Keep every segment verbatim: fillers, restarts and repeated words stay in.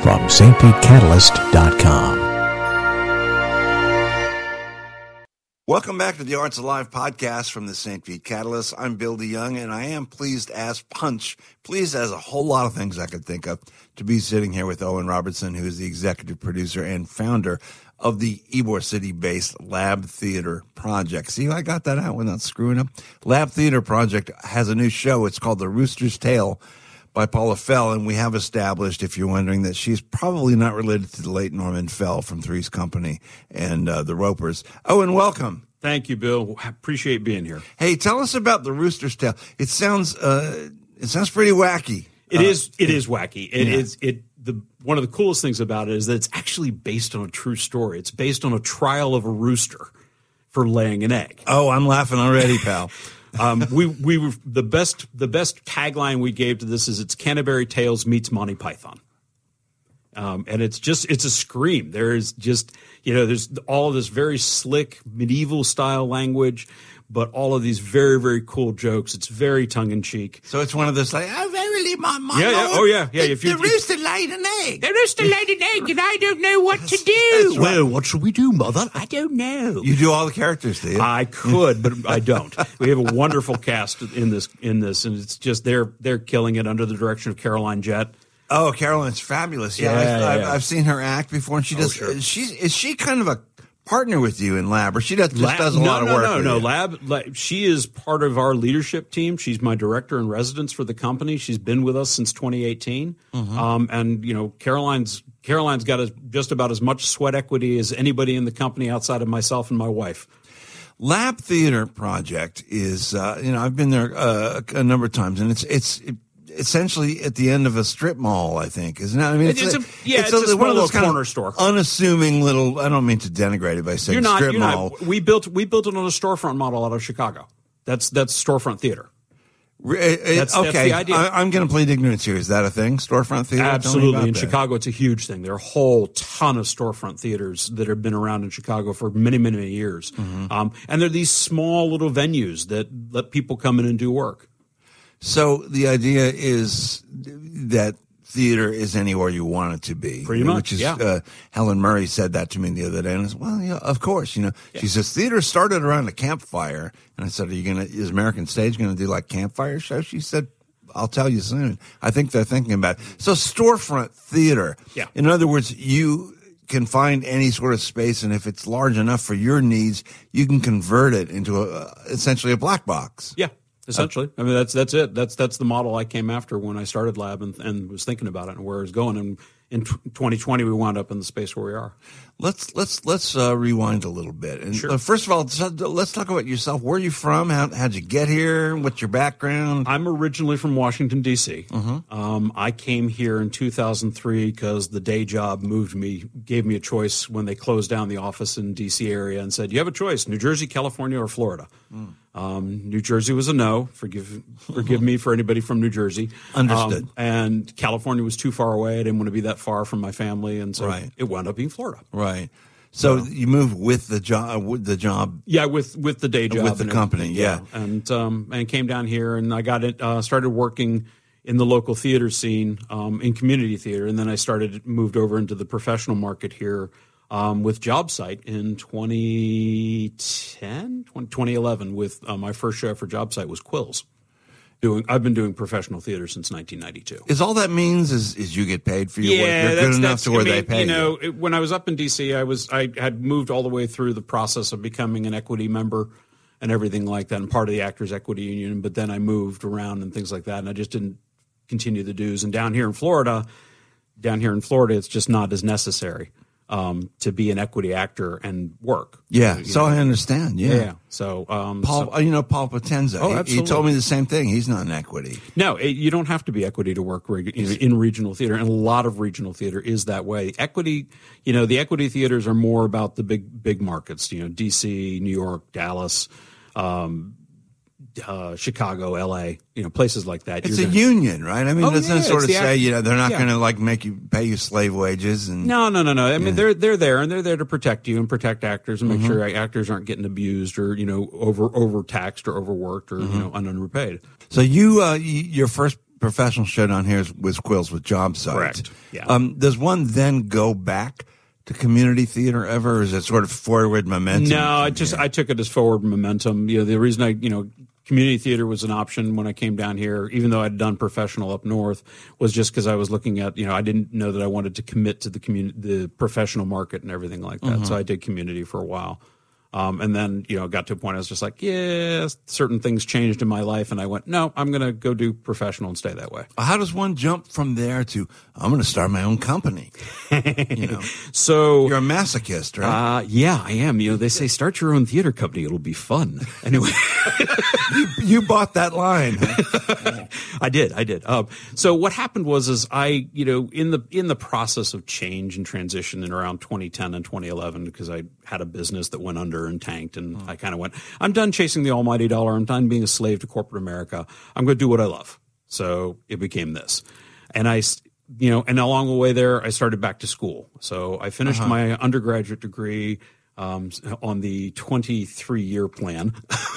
from s t pete catalyst dot com. Welcome back to the Arts Alive podcast from the Saint Pete Catalyst. I'm Bill DeYoung, and I am pleased as punch, pleased as a whole lot of things I could think of, to be sitting here with Owen Robertson, who is the executive producer and founder of the Ybor City-based Lab Theater Project. See, I got that out without screwing up. Lab Theater Project has a new show. It's called The Rooster's Tale by Paula Fell, and we have established, if you're wondering, that she's probably not related to the late Norman Fell from Three's Company and uh, the Ropers. Owen, welcome. Thank you, Bill. Appreciate being here. Hey, tell us about The Rooster's Tale. It sounds uh, it sounds pretty wacky. It uh, is. It is wacky. It yeah. is. It the one of the coolest things about it is that it's actually based on a true story. It's based on a trial of a rooster for laying an egg. Oh, I'm laughing already, pal. um, we we were the best. The best tagline we gave to this is it's Canterbury Tales meets Monty Python. Um, and it's just, it's a scream. There is just, you know, there's all of this very slick medieval style language, but all of these very, very cool jokes. It's very tongue in cheek. So it's one of those like, oh, verily, my, my yeah, Lord, yeah, oh yeah, yeah. The, if you, the rooster laid an egg. The rooster laid an egg, and I don't know what to do. Right. Well, what should we do, Mother? I don't know. You do all the characters, do you? I could, but I don't. We have a wonderful cast in this, in this, and it's just they're they're killing it under the direction of Caroline Jett. Oh, Caroline's fabulous. Yeah, Yeah, I've, yeah, I've, yeah. I've seen her act before, and she does. Oh, sure. She's is she kind of a partner with you in Lab, or she does just Lab, does a no, lot of no, work? No, with no, you? Lab, Lab. She is part of our leadership team. She's my director in residence for the company. She's been with us since twenty eighteen, Mm-hmm. um, and you know, Caroline's Caroline's got as, just about as much sweat equity as anybody in the company outside of myself and my wife. Lab Theater Project is, uh, you know, I've been there uh, a number of times, and it's it's. It, essentially at the end of a strip mall, I think, isn't it? I mean, it's, It's a, a- yeah, it's a one small of those little kind corner of store. unassuming little. I don't mean to denigrate it by saying You're not. strip You're mall. not. We built. We built it on a storefront model out of Chicago. That's that's storefront theater. Re- it- That's- that's okay, the idea. I, I'm going to plead ignorance here. Is that a thing? Storefront theater? Tell me Absolutely. about In that. Chicago, it's a huge thing. There are a whole ton of storefront theaters that have been around in Chicago for many, many, many years. Mm-hmm. Um, and they're these small little venues that let people come in and do work. So the idea is that theater is anywhere you want it to be. Pretty much, Which is, yeah. uh, Helen Murray said that to me the other day, and I said, well, yeah, of course, you know. She says, theater started around a campfire. And I said, are you going to, is American Stage going to do like campfire shows? She said, I'll tell you soon. I think they're thinking about it. So storefront theater. Yeah. In other words, you can find any sort of space, and if it's large enough for your needs, you can convert it into a, essentially a black box. Yeah. Essentially, I mean that's that's it. That's that's the model I came after when I started Lab and, and was thinking about it and where it was going. And in twenty twenty, we wound up in the space where we are. Let's let's let's uh, rewind a little bit. And Sure. uh, first of all, so- let's talk about yourself. Where are you from? How how'd you get here? What's your background? I'm originally from Washington, D C Um, I came here in two thousand three because the day job moved me, gave me a choice when they closed down the office in D C area and said, you have a choice, New Jersey, California, or Florida. Mm. Um, New Jersey was a no. Forgive forgive me for anybody from New Jersey. Understood. Um, and California was too far away. I didn't want to be that far from my family, and so Right. it wound up being Florida. Right. So you moved with the job. With the job. Yeah, with with the day job With the and company, everything, yeah. and um, and came down here, and I got it. Uh, started working in the local theater scene, um, in community theater, and then I started moved over into the professional market here um, with JobSite in twenty ten, twenty eleven. With uh, my first show for JobSite was Quills. Doing, I've been doing professional theater since nineteen ninety-two. Is all that means is is you get paid for your work? Yeah, You're that's, good enough that's, to where I mean, they pay you. know, it, when I was up in D C, I was I had moved all the way through the process of becoming an equity member and everything like that, and part of the Actors Equity Union. But then I moved around and things like that, and I just didn't continue the dues. And down here in Florida, down here in Florida, it's just not as necessary um, to be an equity actor and work. Yeah, You so know? I understand. Yeah. Yeah. So, um, Paul, so- you know Paul Potenza. Oh, he, he absolutely. told me the same thing. He's not an equity. No, it, you don't have to be equity to work reg- in, in regional theater, and a lot of regional theater is that way. Equity, you know, the equity theaters are more about the big, big markets. You know, D C, New York, Dallas, um, uh, Chicago, L A. You know, places like that. It's You're a gonna- union, right? I mean, Oh, doesn't yeah, it sort it's of the say, act- you know, they're not yeah. going to like make you pay you slave wages and No, no, no, no. I mean, they're they're there and they're there to protect you and protect actors and make Mm-hmm. sure actors aren't getting abused or you know over overtaxed or overworked or Mm-hmm. you know un- underpaid. So you, uh, you, your first professional show down here is with Quills with Job Site. Correct. Yeah. Um, does one then go back to community theater ever, or is it sort of forward momentum? No, I just I took it as forward momentum. You know, the reason I you know community theater was an option when I came down here, even though I'd done professional up north, was just because I was looking at you know I didn't know that I wanted to commit to the community, the professional market, and everything like that. Mm-hmm. So I did community for a while. Um, and then, you know, got to a point I was just like, yeah, certain things changed in my life. And I went, no, I'm going to go do professional and stay that way. How does one jump from there to, I'm going to start my own company? You know, so you're a masochist, right? Uh, yeah, I am. You know, they say start your own theater company. It'll be fun. Anyway, you, you bought that line. Huh? I did. I did. Um, so what happened was, is I, you know, in the, in the process of change and transition in around twenty ten and twenty eleven, because I had a business that went under and tanked, and mm. I kind of went, I'm done chasing the almighty dollar. I'm done being a slave to corporate America. I'm going to do what I love. So it became this. And I, you know, and along the way there, I started back to school. So I finished uh-huh. my undergraduate degree um, on the twenty-three year plan.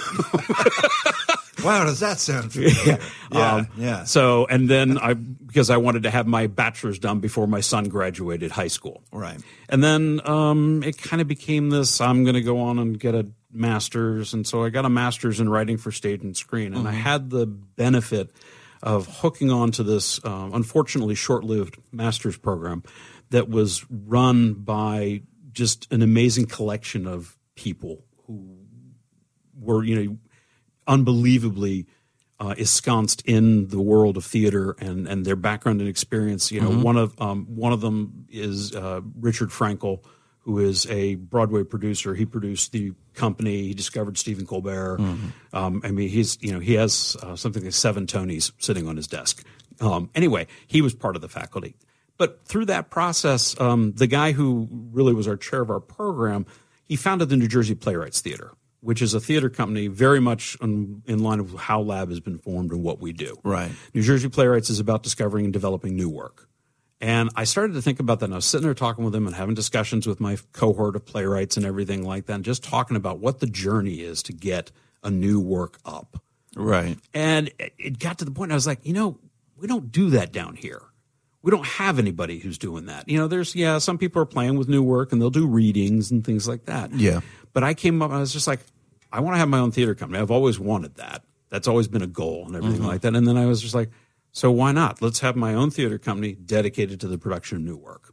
Wow, does that sound familiar? Yeah. Yeah, um, yeah. So, and then I, because I wanted to have my bachelor's done before my son graduated high school. Right. And then um, it kind of became this, I'm going to go on and get a master's. And so I got a master's in writing for stage and screen. And mm-hmm. I had the benefit of hooking on to this, um, unfortunately, short-lived master's program that was run by just an amazing collection of people who were, you know, unbelievably uh, ensconced in the world of theater and, and their background and experience. You know, mm-hmm. one of um, one of them is uh, Richard Frankel, who is a Broadway producer. He produced The Company. He discovered Stephen Colbert. Mm-hmm. Um, I mean, he's you know he has uh, something like seven Tonys sitting on his desk. Um, anyway, he was part of the faculty. But through that process, um, the guy who really was our chair of our program, he founded the New Jersey Playwrights Theater, which is a theater company very much in, in line with how Lab has been formed and what we do. Right. New Jersey Playwrights is about discovering and developing new work. And I started to think about that, and I was sitting there talking with him and having discussions with my cohort of playwrights and everything like that, and just talking about what the journey is to get a new work up. Right. And it got to the point I was like, you know, we don't do that down here. We don't have anybody who's doing that. You know, there's, yeah, some people are playing with new work, and they'll do readings and things like that. Yeah. But I came up, and I was just like, I want to have my own theater company. I've always wanted that. That's always been a goal and everything mm-hmm. like that. And then I was just like, so why not? Let's have my own theater company dedicated to the production of new work.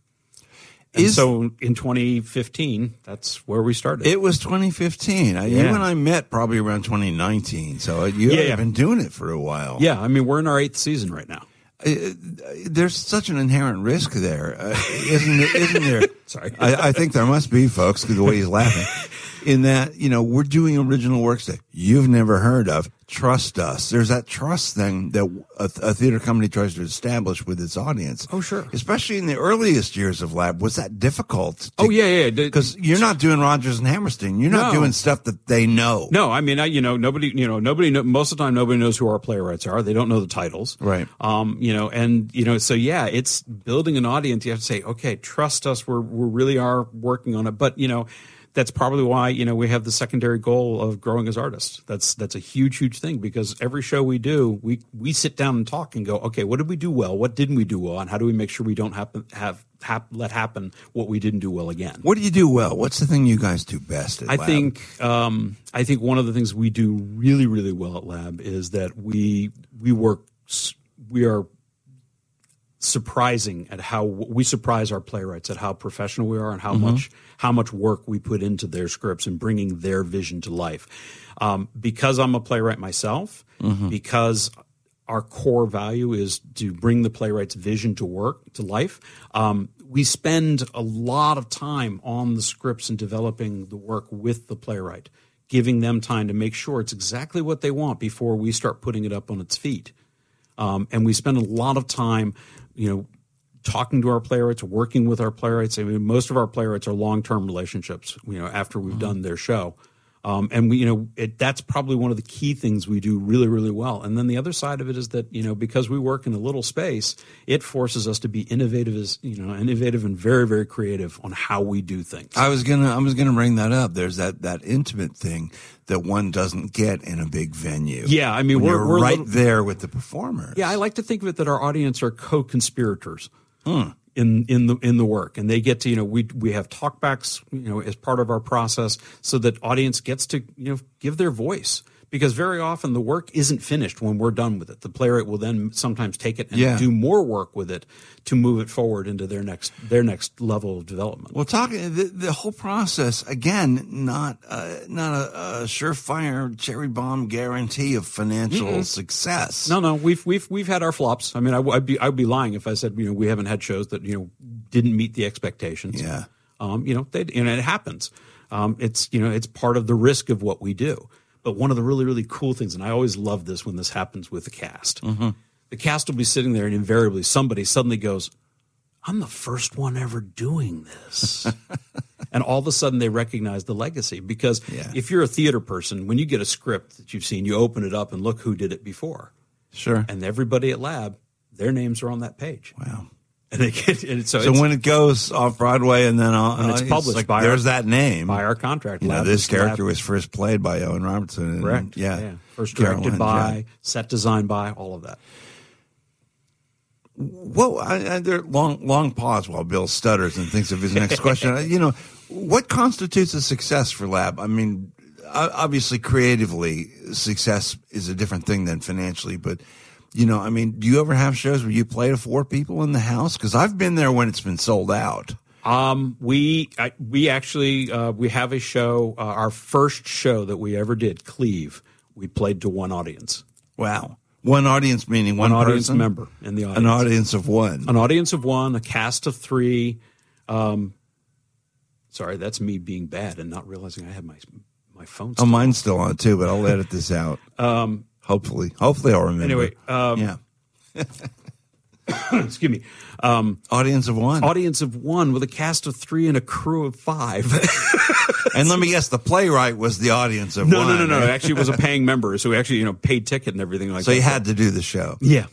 And Is, so in twenty fifteen, that's where we started. It was twenty fifteen. Yeah. You and I met probably around twenty nineteen. So you yeah, have yeah. been doing it for a while. Yeah. I mean, we're in our eighth season right now. Uh, there's such an inherent risk there, uh, isn't there? Isn't there? Sorry. I, I think there must be, folks, because the way he's laughing. In that, you know, we're doing original works that you've never heard of. Trust us. There's that trust thing that a, a theater company tries to establish with its audience. Oh, sure. Especially in the earliest years of Lab. Was that difficult? To, oh, yeah, yeah. Because you're not doing Rodgers and Hammerstein. You're not no. doing stuff that they know. No, I mean, I, you know, nobody, you know, nobody, most of the time, nobody knows who our playwrights are. They don't know the titles. Right. Um, you know, and, you know, so yeah, it's building an audience. You have to say, okay, trust us. We're, we really are working on it. But, you know, that's probably why, you know, we have the secondary goal of growing as artists. That's that's a huge, huge thing, because every show we do, we we sit down and talk and go, okay, what did we do well? What didn't we do well? And how do we make sure we don't happen, have hap, let happen what we didn't do well again? What do you do well? What's the thing you guys do best at I Lab? think um, I think one of the things we do really, really well at Lab is that we we work we are surprising at how we surprise our playwrights at how professional we are and how mm-hmm. much how much work we put into their scripts and bringing their vision to life. Um, because I'm a playwright myself, mm-hmm. because our core value is to bring the playwright's vision to work to life. Um, we spend a lot of time on the scripts and developing the work with the playwright, giving them time to make sure it's exactly what they want before we start putting it up on its feet. Um, and we spend a lot of time, you know, talking to our playwrights, working with our playwrights. I mean, most of our playwrights are long-term relationships, you know, after we've mm-hmm. done their show. Um, and we, you know, it, that's probably one of the key things we do really, really well. And then the other side of it is that, you know, because we work in a little space, it forces us to be innovative, as you know, innovative and very, very creative on how we do things. I was gonna, I was gonna bring that up. There's that that intimate thing that one doesn't get in a big venue. Yeah, I mean, when we're, you're we're right little, there with the performers. Yeah, I like to think of it that our audience are co-conspirators. Hmm. In, in the in the work, and they get to, you know, we we have talkbacks, you know, as part of our process, so that audience gets to, you know, give their voice, because very often the work isn't finished when we're done with it. The playwright will then sometimes take it and Yeah. do more work with it to move it forward into their next their next level of development. Well, talking the, the whole process again, not uh, not a, a surefire cherry bomb guarantee of financial Mm-mm. success. No, no, we've we've we've had our flops. I mean, I, would be I'd be lying if I said, you know, we haven't had shows that, you know, didn't meet the expectations. Yeah, um, you know, they, and it happens. Um, it's you know, it's part of the risk of what we do. But one of the really, really cool things, and I always love this when this happens with the cast, mm-hmm. the cast will be sitting there and invariably somebody suddenly goes, I'm the first one ever doing this. And all of a sudden they recognize the legacy, because Yeah. if you're a theater person, when you get a script that you've seen, you open it up and look who did it before. Sure. And everybody at Lab, their names are on that page. Wow. And they get, and so, So it's, when it goes off Broadway and then uh, and it's published like, by there's our, that name. by our contract. You know, Lab this is character Lab. was first played by Owen Robertson. And, Correct. Yeah. yeah. First Carolyn directed by, Jack. set designed by, all of that. Well, I, I, there long long pause while Bill stutters and thinks of his next question. You know, what constitutes a success for Lab? I mean, obviously, creatively, success is a different thing than financially. But you know, I mean, do you ever have shows where you play to four people in the house? Because I've been there when it's been sold out. Um, we I, we actually uh, we have a show. Uh, our first show that we ever did, Cleve, we played to one audience. Wow. One audience meaning one, One audience person? member in the audience. An audience of one. An audience of one, a cast of three. Um, sorry, that's me being bad and not realizing I have my my phone. Oh, mine's still on too, but I'll edit this out. Um, hopefully, hopefully I'll remember. anyway, um, yeah. excuse me. Um, Audience of one. audience of one with a cast of three and a crew of five. And let me guess, the playwright was the audience of no, one. no, no, no. right? Actually, it was a paying member, so we actually, you know, paid ticket and everything like So that. you had to do the show. Yeah.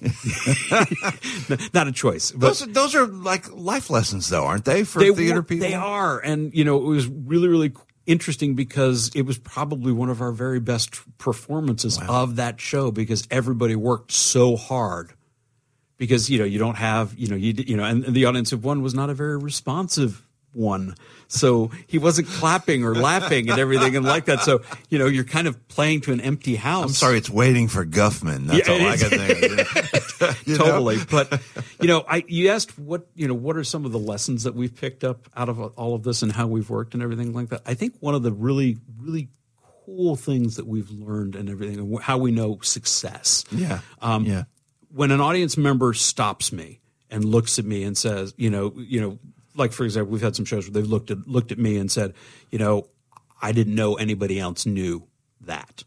Not a choice. But Those are, those are like life lessons, though, aren't they, for they, theater were- people? They are. And, you know, it was really, really interesting because it was probably one of our very best performances of that show, because everybody worked so hard. Because, you know, you don't have, you know, you you know, and, and the audience of one was not a very responsive one. So he wasn't clapping or laughing and everything and like that. So, you know, you're kind of playing to an empty house. I'm sorry, it's waiting for Guffman. That's Yeah, all I it can is. think of. You know? Totally. But, you know, I you asked what, you know, what are some of the lessons that we've picked up out of all of this and how we've worked and everything like that. I think one of the really, really cool things that we've learned and everything, and how we know success. Yeah. Um, yeah. When an audience member stops me and looks at me and says, you know, you know, like, for example, we've had some shows where they've looked at looked at me and said, you know, I didn't know anybody else knew that.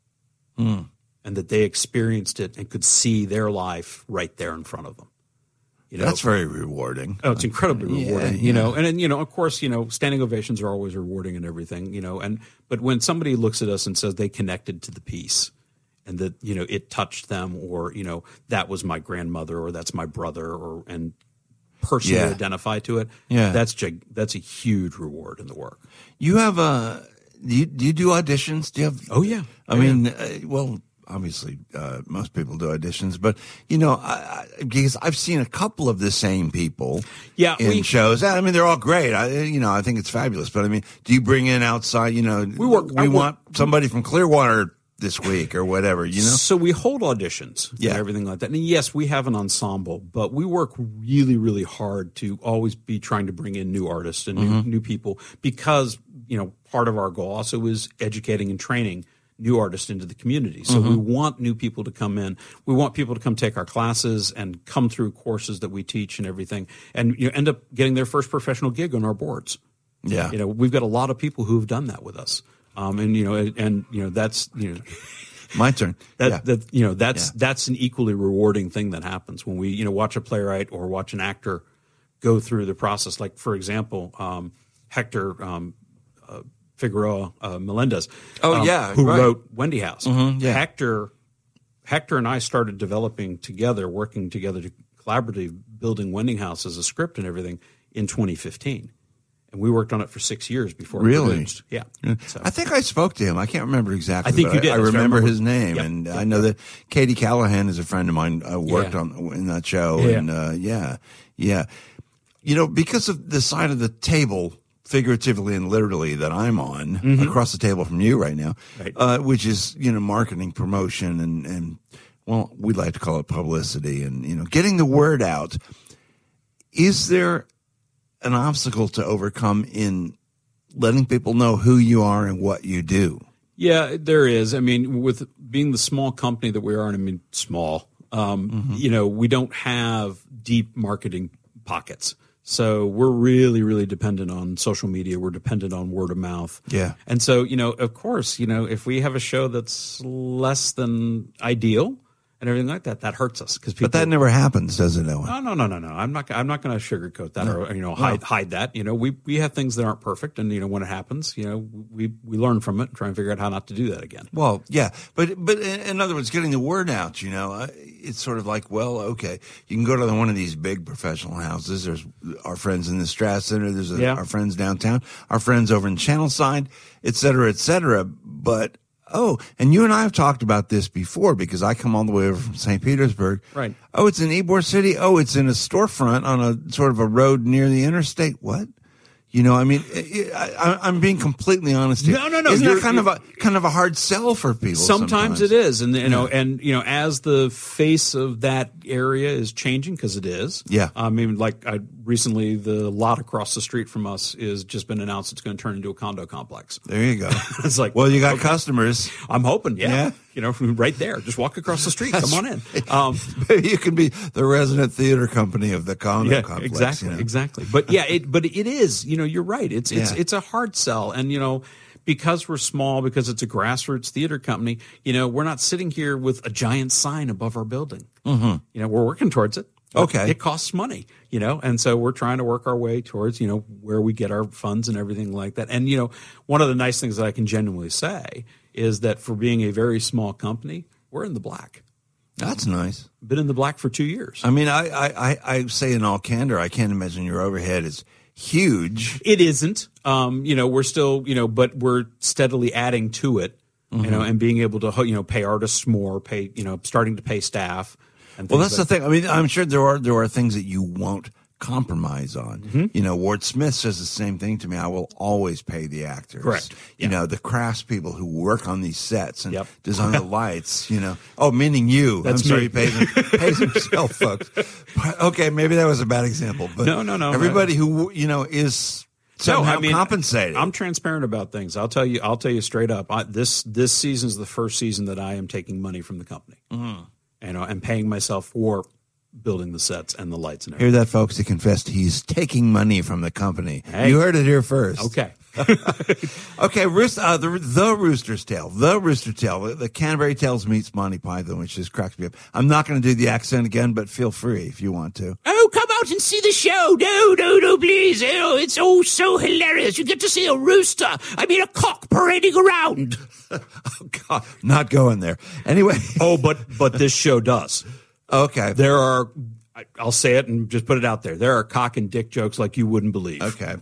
Mm. And that they experienced it and could see their life right there in front of them. You know, That's very rewarding. oh, it's incredibly Yeah, rewarding. yeah. You know, and then, you know, of course, you know, standing ovations are always rewarding and everything. You know, and but when somebody looks at us and says they connected to the piece, and that, you know, it touched them, or, you know, that was my grandmother, or that's my brother, or and personally Yeah. identify to it. Yeah. that's gig- that's a huge reward in the work. You have a. Do you, do you do auditions? Do you have? Oh yeah, I Oh, mean, uh, well, obviously, uh, most people do auditions, but you know, I, I, because I've seen a couple of the same people, Yeah, in we- shows. I mean, they're all great. I, you know, I think it's fabulous. But I mean, do you bring in outside? You know, we work- I We work- want somebody from Clearwater this week or whatever. You know, So we hold auditions Yeah. and everything like that. And yes, we have an ensemble, but we work really, really hard to always be trying to bring in new artists and new, new people, because, you know, part of our goal also is educating and training new artists into the community. So we want new people to come in. We want people to come take our classes and come through courses that we teach and everything, and you know, end up getting their first professional gig on our boards. yeah. You know, we've got a lot of people who've done that with us. Um, and, you know, and, and, you know, that's, you know, My turn. that, yeah. that, you know, that's, Yeah. that's an equally rewarding thing that happens when we, you know, watch a playwright or watch an actor go through the process. Like, for example, um, Hector, um, uh, Figueroa uh, Melendez. Oh, um, yeah, who right. wrote Wendy House. Mhm, yeah. Hector, Hector and I started developing together, working together to collaboratively building Wendy House as a script and everything in twenty fifteen. And we worked on it for six years before it Really? produced. Yeah. So. I think I spoke to him. I can't remember exactly. I think but you did. I, I That's what I remember, remember. his name, Yep. and Yep. I know that Katie Callahan is a friend of mine. I worked Yeah. on in that show, Yeah. and uh, yeah, yeah. You know, because of the side of the table, figuratively and literally, that I'm on, Mm-hmm. across the table from you right now, Right. Uh, which is you know marketing, promotion, and and well, we like to call it publicity, and you know, getting the word out. Is there an obstacle to overcome in letting people know who you are and what you do? Yeah, there is. I mean, with being the small company that we are, and I mean small, um, Mm-hmm. you know, we don't have deep marketing pockets. So we're really, really dependent on social media. We're dependent on word of mouth. Yeah. And so, you know, of course, you know, if we have a show that's less than ideal and everything like that, that hurts us because people. But that never happens, does it, Owen? No, no, no, no, no. I'm not. I'm not going to sugarcoat that or you know hide hide that. You know, we we have things that aren't perfect, and you know when it happens, you know we we learn from it and try and figure out how not to do that again. Well, yeah, but but in, in other words, getting the word out, you know, uh, it's sort of like, well, okay, you can go to one of these big professional houses. There's our friends in the Strass Center. There's a, Yeah. our friends downtown. Our friends over in Channelside, et cetera, et cetera. But oh, and you and I have talked about this before because I come all the way over from Saint Petersburg. Right. Oh, it's in Ybor City. Oh, it's in a storefront on a sort of a road near the interstate. What? You know, I mean, I, I, I'm being completely honest here. No, no, no, Isn't that you're- kind of a kind of a hard sell for people? Sometimes, it is, and you know, and you know, as the face of that area is changing, because it is. Yeah. I mean, like I recently, the lot across the street from us is just been announced it's going to turn into a condo complex. There you go. It's like, Well, you got customers. I'm hoping, yeah, Yeah. you know, right there, just walk across the street, come on in. Um, You can be the resident theater company of the condo yeah, complex. exactly, you know? exactly. But yeah, it, but it is. You know, you're right. It's it's Yeah. it's a hard sell, and you know, because we're small, because it's a grassroots theater company. You know, we're not sitting here with a giant sign above our building. Mm-hmm. You know, we're working towards it. But Okay. it costs money. You know, and so we're trying to work our way towards you know where we get our funds and everything like that. And you know, one of the nice things that I can genuinely say is that for being a very small company, we're in the black. That's nice. Been in the black for two years. I mean, I, I, I, I say in all candor, I can't imagine your overhead is huge. It isn't. Um, you know, we're still, you know, but we're steadily adding to it, Mm-hmm. you know, and being able to, you know, pay artists more, pay, you know, starting to pay staff. And Well, things that's the like- thing. I mean, I'm sure there are there are things that you won't compromise on. Mm-hmm. You know, Ward Smith says the same thing to me. I will always pay the actors. Correct. You Yeah. know, the craftspeople who work on these sets and Yep. design the lights. You know, oh, meaning you. That's I'm sorry, me. he pays, him, pays himself, folks. But, okay, maybe that was a bad example. But No, no, no. Everybody who you know is somehow I mean, compensated. I'm transparent about things. I'll tell you. I'll tell you straight up. I, this this season is the first season that I am taking money from the company. Mm-hmm. You know, and paying myself for building the sets and the lights and everything. Hear that, folks? He confessed he's taking money from the company. Hey. You heard it here first. Okay. Okay, Roost, uh, the the Rooster's Tail, the Rooster Tail, the, the Canterbury Tales meets Monty Python, which just cracks me up. I'm not going to do the accent again, but feel free if you want to. Oh, come out and see the show. No, no, no, please. Oh, it's all so hilarious. You get to see a rooster. I mean, a cock parading around. Oh God, not going there. Anyway, Oh, but but this show does. okay, There are. I- I'll say it and just put it out there. There are cock and dick jokes like you wouldn't believe. okay.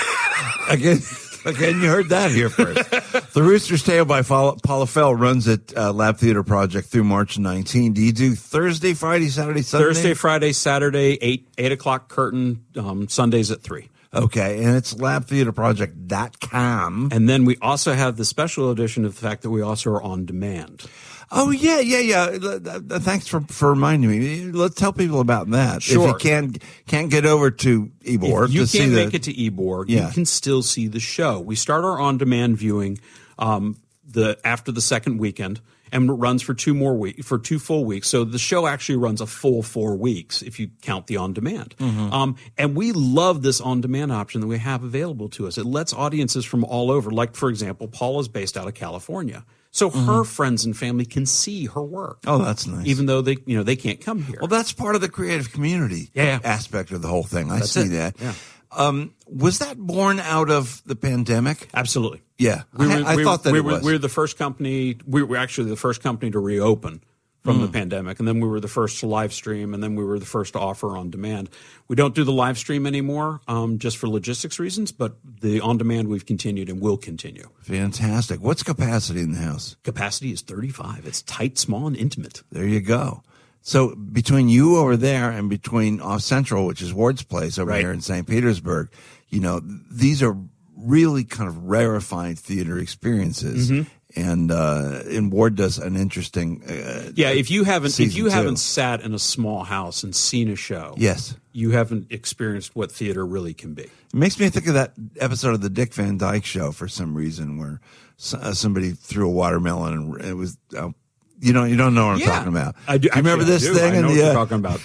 Again, again, you heard that here first. The Rooster's Tail by Paula Paula Fell runs at uh, Lab Theater Project through March nineteenth. Do you do Thursday, Friday, Saturday, Sunday? Thursday, Friday, Saturday, eight eight o'clock curtain. Um, Sundays at three. Okay, and it's lab theater project dot com. And then we also have the special edition of the fact that we also are on demand. Oh yeah, yeah, yeah. L- th- Thanks for, for reminding me. Let's tell people about that. Sure. If you can can't get over to Ybor If you to see can't the, make it to Ybor, Yeah. you can still see the show. We start our on-demand viewing um, the after the second weekend, and it runs for two more week for two full weeks. So the show actually runs a full four weeks if you count the on-demand. Mm-hmm. Um, and we love this on-demand option that we have available to us. It lets audiences from all over, like for example, Paul is based out of California, so her friends and family can see her work. Oh, that's nice. Even though they, you know, they can't come here. Well, that's part of the creative community Yeah, yeah. aspect of the whole thing. I That's see it. that. Yeah. Um, was that born out of the pandemic? Absolutely. Yeah, We were, I, I we, thought that we it were, was. we were the first company. We were actually the first company to reopen from Hmm. the pandemic, and then we were the first to live stream, and then we were the first to offer on demand. We don't do the live stream anymore, um, just for logistics reasons, but the on demand we've continued and will continue. Fantastic. What's capacity in the house? Capacity is thirty-five. It's tight, small, and intimate. There you go. So between you over there and between Off Central, which is Ward's place over Right. here in Saint Petersburg, you know, these are really kind of rarefied theater experiences. Mm-hmm. And uh, and Ward does an interesting. Uh, Yeah, if you haven't if season you two. haven't sat in a small house and seen a show, Yes. you haven't experienced what theater really can be. It makes me think of that episode of the Dick Van Dyke Show for some reason, where s- uh, somebody threw a watermelon and it was, uh, you know, you don't know what I'm Yeah. talking about. I do, you remember actually, I this do. thing? I know in what the, you're uh, talking about.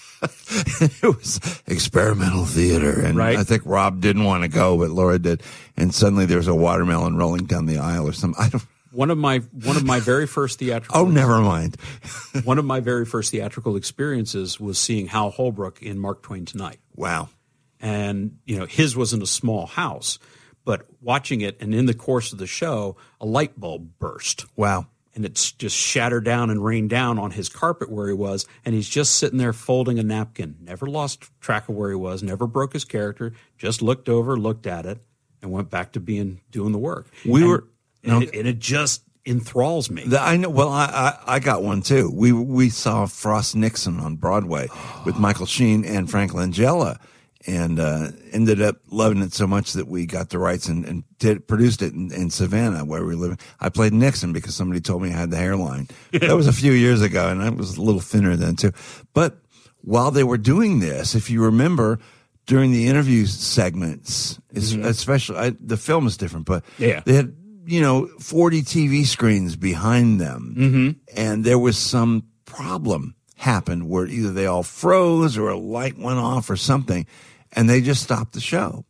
it was experimental theater, and Right. I think Rob didn't want to go, but Laura did, and suddenly there was a watermelon rolling down the aisle or something. I don't. One of my one of my very first theatrical Oh, never mind. one of my very first theatrical experiences was seeing Hal Holbrook in Mark Twain Tonight. Wow. And, you know, his was in a small house, but watching it and in the course of the show, a light bulb burst. Wow. And it's just shattered down and rained down on his carpet where he was. And he's just sitting there folding a napkin. Never lost track of where he was, never broke his character, just looked over, looked at it, and went back to being doing the work. We And- were- And, no. it, and it just enthralls me. The, I know. Well, I, I I got one too. We we saw Frost Nixon on Broadway with Michael Sheen and Frank Langella, and uh, ended up loving it so much that we got the rights and, and did, produced it in, in Savannah, where we were living. I played Nixon because somebody told me I had the hairline. That was a few years ago, and I was a little thinner then too. But while they were doing this, if you remember, during the interview segments, it's, especially I, the film is different, but Yeah. they had, you know, forty T V screens behind them, mm-hmm. and there was some problem happened where either they all froze or a light went off or something, and they just stopped the show.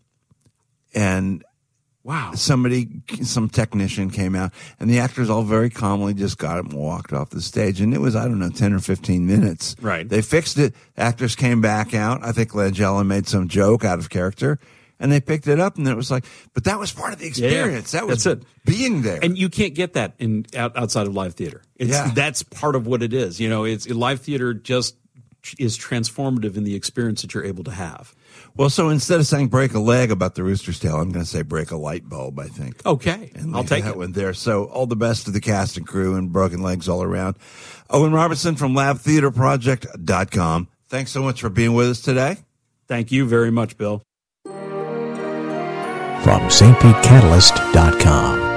And Wow. somebody, some technician came out, and the actors all very calmly just got up and walked off the stage. And it was, I don't know, ten or fifteen minutes. Right. They fixed it. Actors came back out. I think Langella made some joke out of character, and they picked it up, and it was like, but that was part of the experience. Yeah, that was that's it. being there. And you can't get that in out, outside of live theater. It's, Yeah. That's part of what it is. You know, it's live theater just is transformative in the experience that you're able to have. Well, so instead of saying break a leg about the Rooster's Tail, I'm going to say break a light bulb, I think. Okay, And I'll leave take that it. one there. So all the best to the cast and crew and broken legs all around. Owen Robertson from lab theater project dot com. Thanks so much for being with us today. Thank you very much, Bill. From St Pete Catalyst dot com.